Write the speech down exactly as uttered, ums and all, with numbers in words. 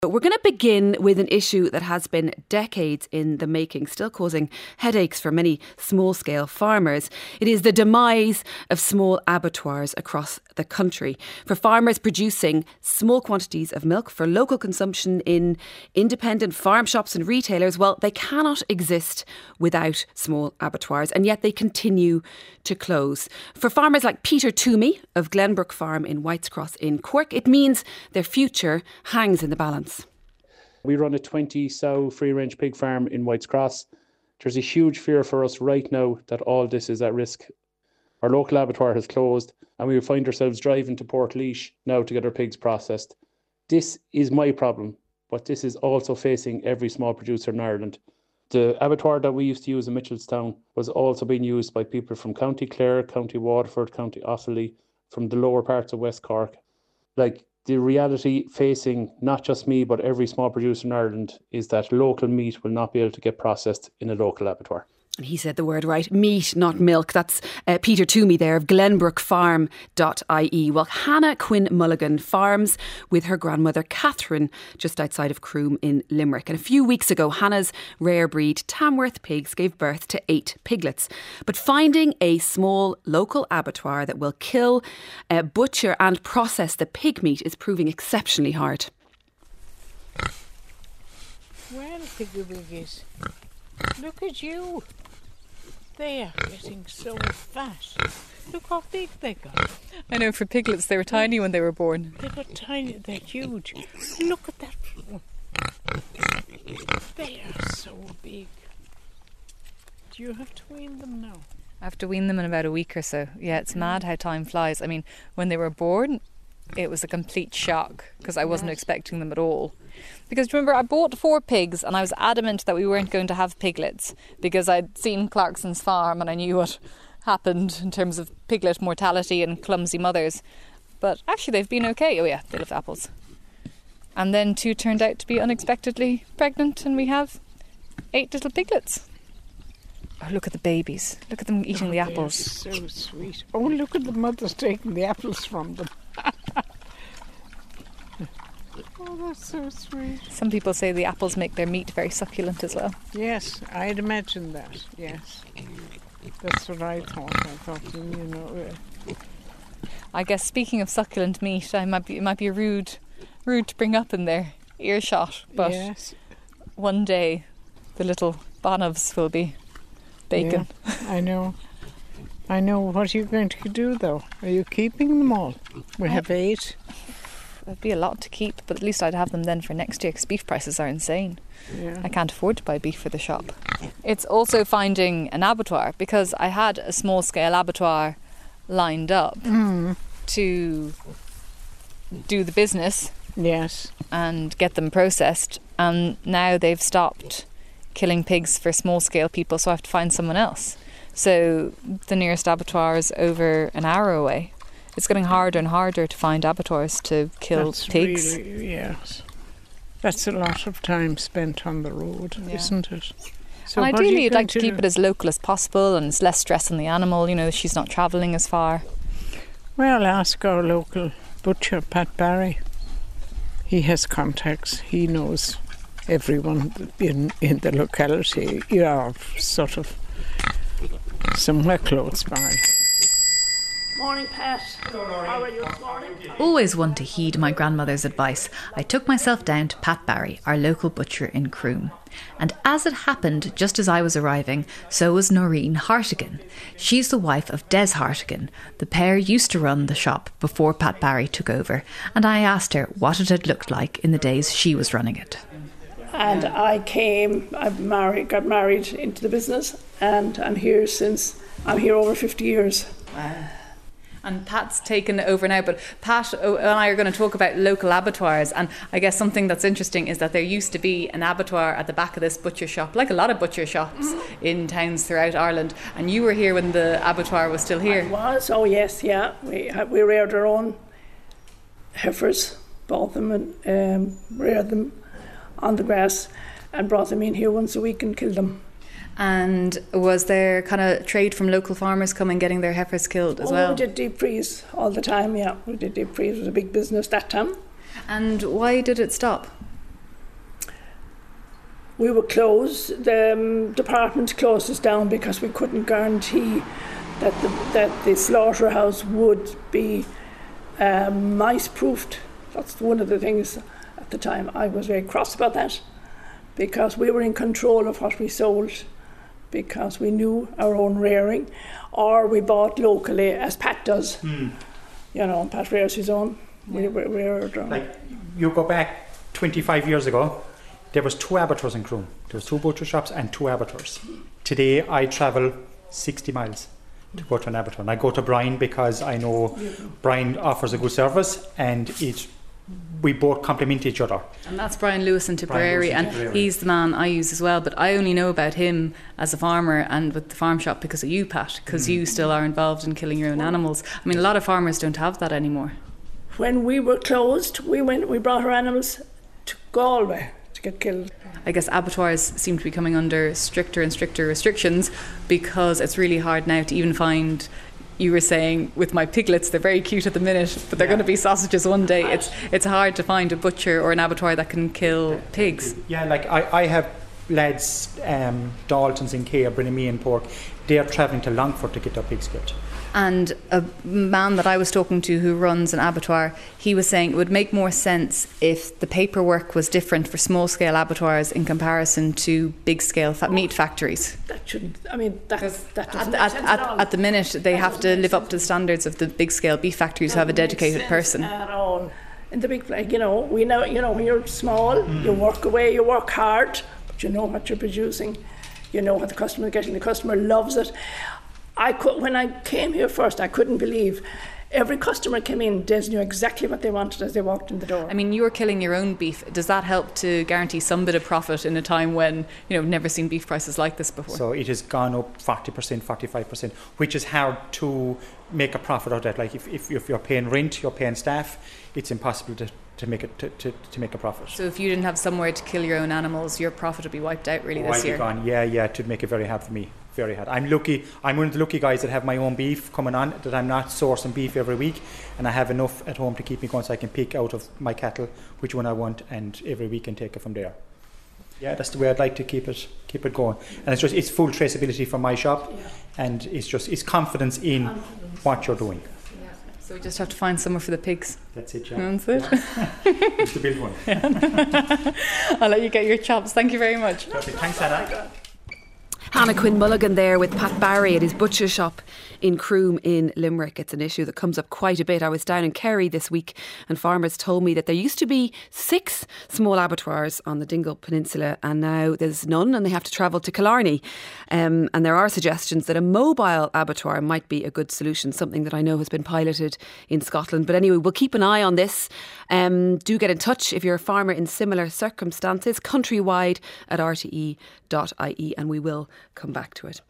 But we're going to begin with an issue that has been decades in the making, still causing headaches for many small-scale farmers. It is the demise of small abattoirs across the country. For farmers producing small quantities of milk for local consumption in independent farm shops and retailers, well, they cannot exist without small abattoirs, and yet they continue to close. For farmers like Peter Toomey of Glenbrook Farm in Whitescross in Cork, it means their future hangs in the balance. We run a twenty sow free-range pig farm in Whitescross. There's a huge fear for us right now that all this is at risk. Our local abattoir has closed and we find ourselves driving to Portlaoise now to get our pigs processed. This is my problem, but this is also facing every small producer in Ireland. The abattoir that we used to use in Mitchelstown was also being used by people from County Clare, County Waterford, County Offaly, from the lower parts of West Cork. Like, the reality facing not just me, but every small producer in Ireland is that local meat will not be able to get processed in a local abattoir. And he said the word right, meat, not milk. That's uh, Peter Toomey there of glenbrook farm dot I E. Well, Hannah Quinn Mulligan farms with her grandmother Catherine just outside of Croom in Limerick. And a few weeks ago, Hannah's rare breed Tamworth pigs gave birth to eight piglets. But finding a small local abattoir that will kill, uh, butcher and process the pig meat is proving exceptionally hard. Well, piggy wiggies, look at you. They are getting so fat. Look how big they got. I know, for piglets they were tiny when they were born. They got tiny, they're huge. Look at that. They are so big. Do you have to wean them now? I have to wean them in about a week or so. Yeah, it's mad how time flies. I mean, when they were born, it was a complete shock because I wasn't yes. expecting them at all. Because remember, I bought four pigs and I was adamant that we weren't going to have piglets because I'd seen Clarkson's farm and I knew what happened in terms of piglet mortality and clumsy mothers. But actually they've been okay. Oh yeah, they love apples. And then two turned out to be unexpectedly pregnant and we have eight little piglets. Oh, look at the babies. Look at them eating oh, the apples. So sweet. Oh, look at the mothers taking the apples from them. Oh, that's so sweet. Some people say the apples make their meat very succulent as well. Yes, I'd imagine that, yes. That's what I thought. I thought, you know... Uh, I guess speaking of succulent meat, I might be, it might be rude, rude to bring up in their earshot, but yes. One day the little Bonovs will be bacon. Yeah, I know. I know. What are you going to do, though? Are you keeping them all? We have eight. That'd be a lot to keep, but at least I'd have them then for next year because beef prices are insane. Yeah. I can't afford to buy beef for the shop. It's also finding an abattoir because I had a small scale abattoir lined up mm. to do the business. Yes. And get them processed, and now they've stopped killing pigs for small scale people, so I have to find someone else. So the nearest abattoir is over an hour away. It's getting harder and harder to find abattoirs to kill That's pigs. Really, yes. That's a lot of time spent on the road, yeah. isn't it? So and ideally you'd like to, to keep it as local as possible and it's less stress on the animal, you know, she's not travelling as far. Well, ask our local butcher, Pat Barry. He has contacts, he knows everyone in, in the locality, you are sort of somewhere close by. Morning, Pat. How are you this morning? Always one to heed my grandmother's advice, I took myself down to Pat Barry, our local butcher in Croom. And as it happened, just as I was arriving, so was Noreen Hartigan. She's the wife of Des Hartigan. The pair used to run the shop before Pat Barry took over, and I asked her what it had looked like in the days she was running it. And I came, I married, got married into the business, and I'm here since, I'm here over fifty years. Wow. And Pat's taken over now, but Pat and I are going to talk about local abattoirs, and I guess something that's interesting is that there used to be an abattoir at the back of this butcher shop, like a lot of butcher shops in towns throughout Ireland, and you were here when the abattoir was still here. I was, oh yes, yeah. We we reared our own heifers, bought them and um, reared them on the grass and brought them in here once a week and killed them. And was there kind of trade from local farmers coming getting their heifers killed as oh, well? We did deep freeze all the time, yeah. We did deep freeze. It was a big business that time. And why did it stop? we were closed. The um, department closed us down because we couldn't guarantee that the, that the slaughterhouse would be um, mice-proofed. That's one of the things at the time. I was very cross about that because we were in control of what we sold, because we knew our own rearing, or we bought locally, as Pat does. Mm. You know, Pat rears his own. Yeah. We, we reared our own. Like, you go back twenty-five years ago, there was two abattoirs in Croom. There was two butcher shops and two abattoirs. Today, I travel sixty miles to go to an abattoir. And I go to Brian because I know Brian offers a good service, and it we both complement each other. And that's Brian Lewis in Tipperary, and he's the man I use as well. But I only know about him as a farmer and with the farm shop because of you, Pat, because mm. you still are involved in killing your own animals. I mean, a lot of farmers don't have that anymore. When we were closed, we went. We brought our animals to Galway to get killed. I guess abattoirs seem to be coming under stricter and stricter restrictions because it's really hard now to even find. You were saying with my piglets, they're very cute at the minute, but they're yeah. going to be sausages one day. It's it's hard to find a butcher or an abattoir that can kill pigs. Yeah, like I, I have lads, um, Daltons in Kea bringing me in pork. They're travelling to Longford to get their pigs killed. And a man that I was talking to who runs an abattoir, he was saying it would make more sense if the paperwork was different for small-scale abattoirs in comparison to big-scale fa- meat factories. That shouldn't, I mean, that, that doesn't at, at, at, at the minute, they that have to live up to the standards of the big-scale beef factories who have a dedicated person. At all. In the big, like, you know, we know, you know, when you're small, mm. you work away, you work hard, but you know what you're producing. You know what the customer is getting. The customer loves it. I could, when I came here first, I couldn't believe every customer came in, Des knew exactly what they wanted as they walked in the door. I mean, you're killing your own beef. Does that help to guarantee some bit of profit in a time when, you know, we've never seen beef prices like this before? So it has gone up forty percent, forty-five percent, which is hard to make a profit out of that. Like if, if, if you're paying rent, you're paying staff, it's impossible to, to make it to, to, to make a profit. So if you didn't have somewhere to kill your own animals, your profit would be wiped out really this Wiped year? Gone. Yeah, yeah, it would make it very hard for me. Very hard. I'm lucky. I'm one of the lucky guys that have my own beef coming on, that I'm not sourcing beef every week, and I have enough at home to keep me going, so I can pick out of my cattle which one I want, and every week and take it from there. Yeah, that's the way I'd like to keep it keep it going. And it's just it's full traceability from my shop, yeah. and it's just it's confidence in confidence. What you're doing. Yeah. So we just have to find somewhere for the pigs. That's it, yeah. That's it. Yeah. It's the big one. Yeah. I'll let you get your chops. Thank you very much. Perfect. Thanks, Hannah. Hannah Quinn Mulligan there with Pat Barry at his butcher shop in Croom in Limerick. It's an issue that comes up quite a bit. I was down in Kerry this week and farmers told me that there used to be six small abattoirs on the Dingle Peninsula and now there's none and they have to travel to Killarney. Um, and there are suggestions that a mobile abattoir might be a good solution, something that I know has been piloted in Scotland. But anyway, we'll keep an eye on this. Um, do get in touch if you're a farmer in similar circumstances, countrywide at r t e dot i e, and we will come back to it.